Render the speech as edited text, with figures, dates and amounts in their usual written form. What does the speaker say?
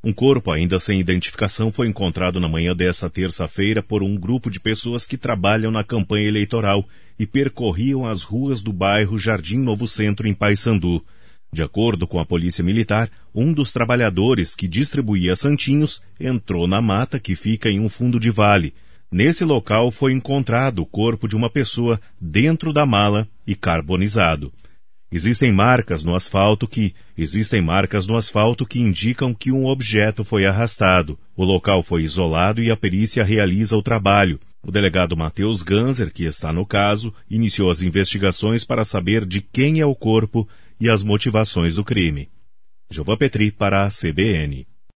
Um corpo ainda sem identificação foi encontrado na manhã desta terça-feira por um grupo de pessoas que trabalham na campanha eleitoral e percorriam as ruas do bairro Jardim Novo Centro, em Paysandu. De acordo com a Polícia Militar, um dos trabalhadores que distribuía santinhos entrou na mata que fica em um fundo de vale. Nesse local foi encontrado o corpo de uma pessoa dentro da mala e carbonizado. Existem marcas no asfalto que indicam que um objeto foi arrastado. O local foi isolado e a perícia realiza o trabalho. O delegado Matheus Ganser, que está no caso, iniciou as investigações para saber de quem é o corpo e as motivações do crime. Gilvan Petri para a CBN.